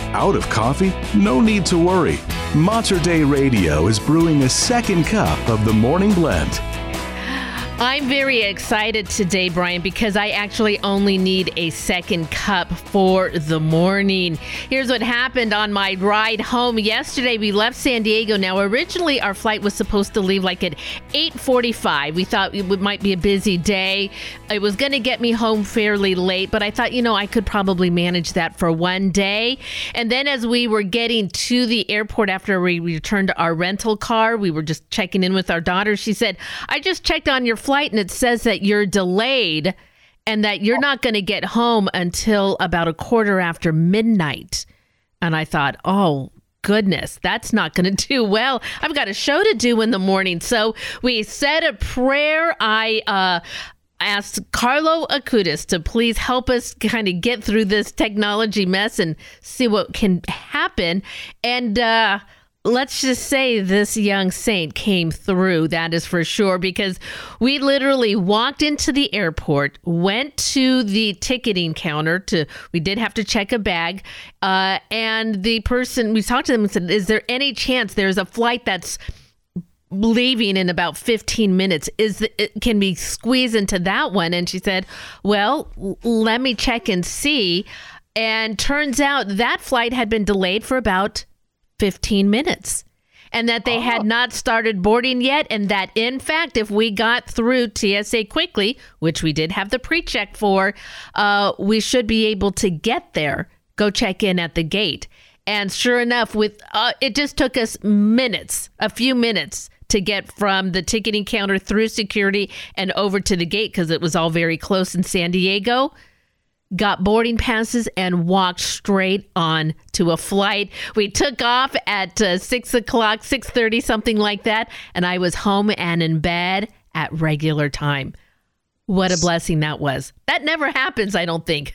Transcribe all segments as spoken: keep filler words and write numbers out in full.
Out of coffee? No need to worry. Mater Dei Radio is brewing a second cup of the Morning Blend. I'm very excited today, Brian, because I actually only need a second cup for the morning. Here's what happened on my ride home yesterday. We left San Diego. Now, originally, our flight was supposed to leave like at eight forty-five. We thought it might be a busy day. It was going to get me home fairly late, but I thought, you know, I could probably manage that for one day. And then as we were getting to the airport after we returned our rental car, we were just checking in with our daughter. She said, I just checked on your flight. Flight and it says that you're delayed and that you're not going to get home until about a quarter after midnight. And I thought, oh, goodness, that's not going to do well. I've got a show to do in the morning. So we said a prayer. I uh, asked Carlo Acutis to please help us kind of get through this technology mess and see what can happen. And uh let's just say this young saint came through, that is for sure, because we literally walked into the airport, went to the ticketing counter to, we did have to check a bag, uh, and the person, we talked to them and said, is there any chance there's a flight that's leaving in about fifteen minutes? Is the, it, can we squeeze into that one? And she said, well, l- let me check and see. And turns out that flight had been delayed for about fifteen minutes, and that they oh. had not started boarding yet, and that in fact, if we got through T S A quickly, which we did have the pre-check for, uh, we should be able to get there, go check in at the gate. And sure enough, with uh, it just took us minutes, a few minutes to get from the ticketing counter through security and over to the gate, because it was all very close in San Diego. Got boarding passes and walked straight on to a flight. We took off at uh, six o'clock, six thirty, something like that. And I was home and in bed at regular time. What a blessing that was. That never happens, I don't think.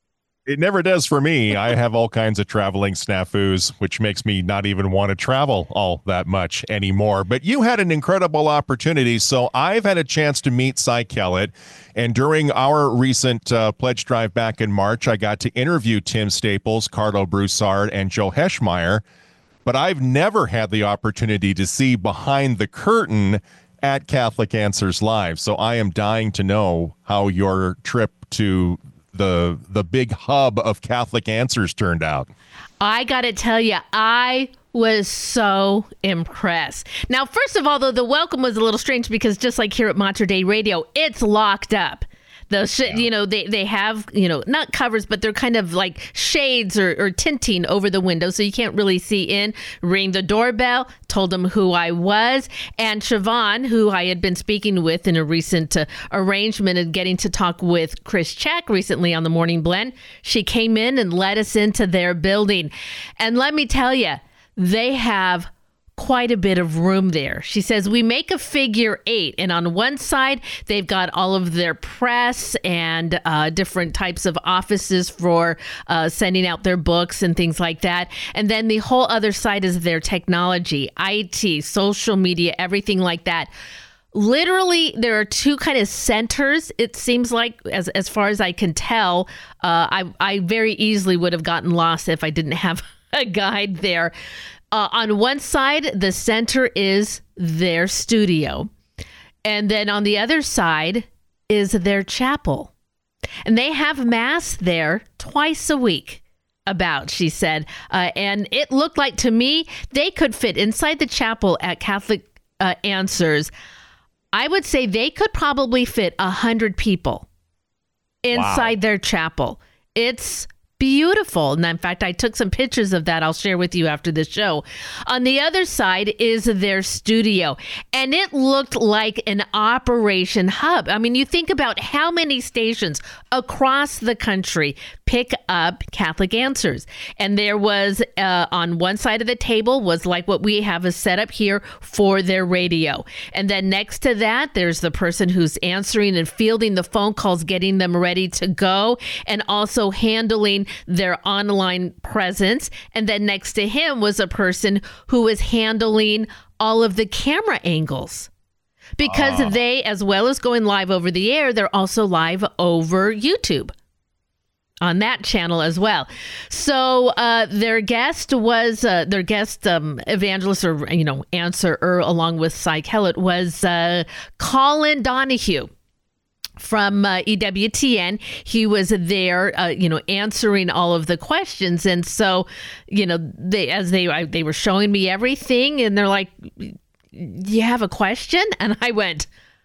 It never does for me. I have all kinds of traveling snafus, which makes me not even want to travel all that much anymore. But you had an incredible opportunity. So I've had a chance to meet Cy Kellett. And during our recent uh, pledge drive back in March, I got to interview Tim Staples, Carlo Broussard, and Joe Heschmeyer. But I've never had the opportunity to see behind the curtain at Catholic Answers Live. So I am dying to know how your trip to the the big hub of Catholic Answers turned out. I got to tell you, I was so impressed. Now, first of all, though, the welcome was a little strange because just like here at Mater Dei Radio, it's locked up. Those, sh- yeah. you know, they, they have, you know, not covers, but they're kind of like shades or, or tinting over the window, so you can't really see in. Ring the doorbell, told them who I was. And Siobhan, who I had been speaking with in a recent uh, arrangement and getting to talk with Chris Check recently on the Morning Blend, she came in and led us into their building. And let me tell you, they have quite a bit of room there. She says, we make a figure eight, and on one side, they've got all of their press and uh, different types of offices for uh, sending out their books and things like that. And then the whole other side is their technology, I T, social media, everything like that. Literally, there are two kind of centers, it seems like, as as far as I can tell. Uh, I, I very easily would have gotten lost if I didn't have a guide there. Uh, on one side, the center is their studio. And then on the other side is their chapel. And they have mass there twice a week, about, she said. Uh, and it looked like to me, they could fit inside the chapel at Catholic uh, Answers. I would say they could probably fit one hundred people inside wow. their chapel. It's beautiful. And in fact, I took some pictures of that. I'll share with you after the show. On the other side is their studio, and it looked like an operation hub. I mean, you think about how many stations across the country pick up Catholic Answers. And there was uh, on one side of the table was like what we have a setup here for their radio. And then next to that, there's the person who's answering and fielding the phone calls, getting them ready to go, and also handling their online presence. And then next to him was a person who was handling all of the camera angles. Because uh. they, as well as going live over the air, they're also live over YouTube. on that channel as well. So uh, their guest was uh, their guest um, evangelist or you know answerer along with Cy Kellett was uh, Colin Donahue from uh, E W T N. He was there, uh, you know, answering all of the questions, and so you know they as they I, they were showing me everything, and they're like, "Do you have a question?" And I went,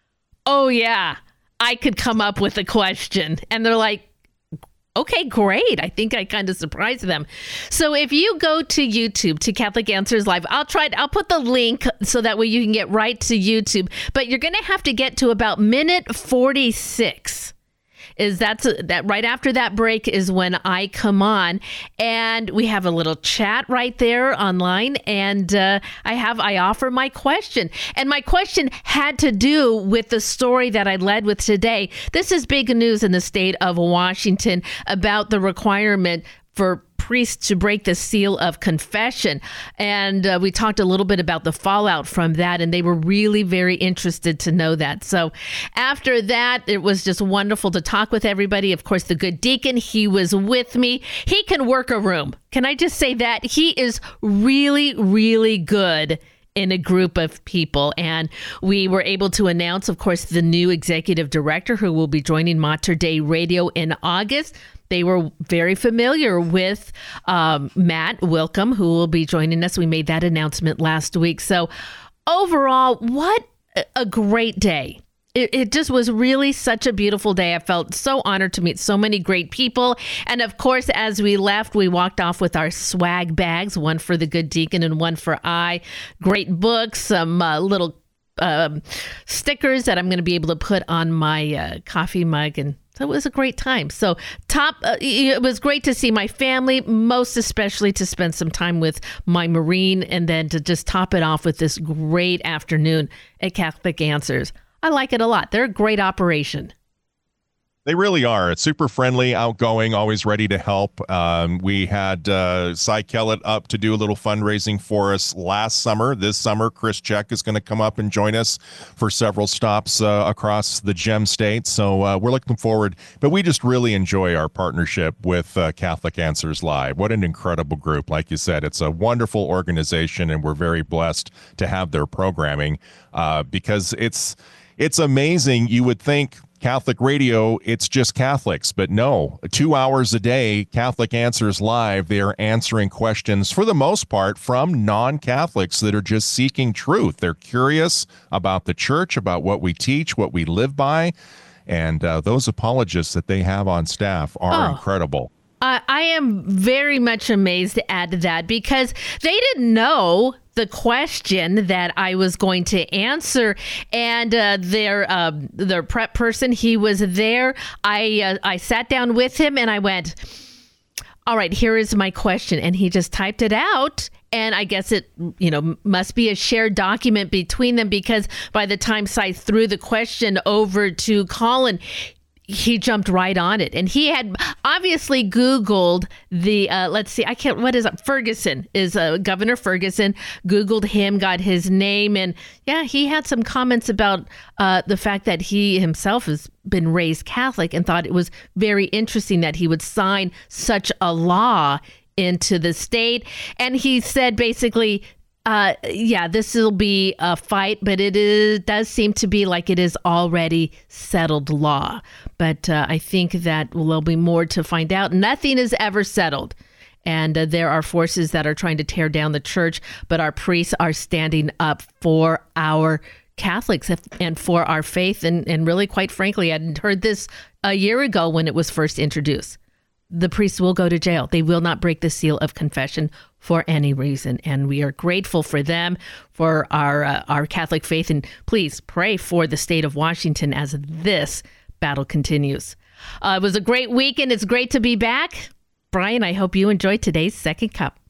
"Oh yeah, I could come up with a question," and they're like, okay, great. I think I kind of surprised them. So if you go to YouTube, to Catholic Answers Live, I'll try, I'll put the link so that way you can get right to YouTube, but you're going to have to get to about minute forty-six. Is that's a, that right after that break is when I come on, and we have a little chat right there online, and uh, I have I offer my question, and my question had to do with the story that I led with today. This is big news in the state of Washington about the requirement for priests to break the seal of confession. And uh, we talked a little bit about the fallout from that, and they were really very interested to know that. So after that, it was just wonderful to talk with everybody. Of course, the good deacon, he was with me. He can work a room. Can I just say that? He is really, really good in a group of people. And we were able to announce, of course, the new executive director who will be joining Mater Dei Radio in August. They were very familiar with um, Matt Wilkham, who will be joining us. We made that announcement last week. So overall, what a great day. It, it just was really such a beautiful day. I felt so honored to meet so many great people. And of course, as we left, we walked off with our swag bags, one for the good deacon and one for I. Great books, some uh, little um, stickers that I'm going to be able to put on my uh, coffee mug, and so it was a great time. So top, uh, it was great to see my family, most especially to spend some time with my Marine, and then to just top it off with this great afternoon at Catholic Answers. I like it a lot. They're a great operation. They really are. It's super friendly, outgoing, always ready to help. Um, we had uh, Cy Kellett up to do a little fundraising for us last summer. This summer, Chris Check is going to come up and join us for several stops uh, across the Gem State. So uh, we're looking forward. But we just really enjoy our partnership with uh, Catholic Answers Live. What an incredible group. Like you said, it's a wonderful organization, and we're very blessed to have their programming uh, because it's it's amazing. You would think Catholic radio, it's just Catholics, but no, two hours a day, Catholic Answers Live, they are answering questions for the most part from non-Catholics that are just seeking truth. They're curious about the church, about what we teach, what we live by, and uh, those apologists that they have on staff are oh. incredible. Uh, I am very much amazed at that because they didn't know the question that I was going to answer, and uh, their uh, their prep person, he was there. I uh, I sat down with him and I went, all right, here is my question, and he just typed it out. And I guess it, you know, must be a shared document between them because by the time Cy threw the question over to Colin, he jumped right on it. And he had obviously Googled the, uh, let's see, I can't, what is it? Ferguson is uh, Governor Ferguson, Googled him, got his name. And yeah, he had some comments about uh, the fact that he himself has been raised Catholic and thought it was very interesting that he would sign such a law into the state. And he said basically, Uh, yeah, this will be a fight, but it is, does seem to be like it is already settled law. But uh, I think that there'll be more to find out. Nothing is ever settled. And uh, there are forces that are trying to tear down the church, but our priests are standing up for our Catholics and for our faith. And, and really, quite frankly, I hadn't heard this a year ago when it was first introduced. The priests will go to jail. They will not break the seal of confession for any reason. And we are grateful for them, for our uh, our Catholic faith. And please pray for the state of Washington as this battle continues. Uh, it was a great week, and it's great to be back. Brian, I hope you enjoyed today's Second Cup.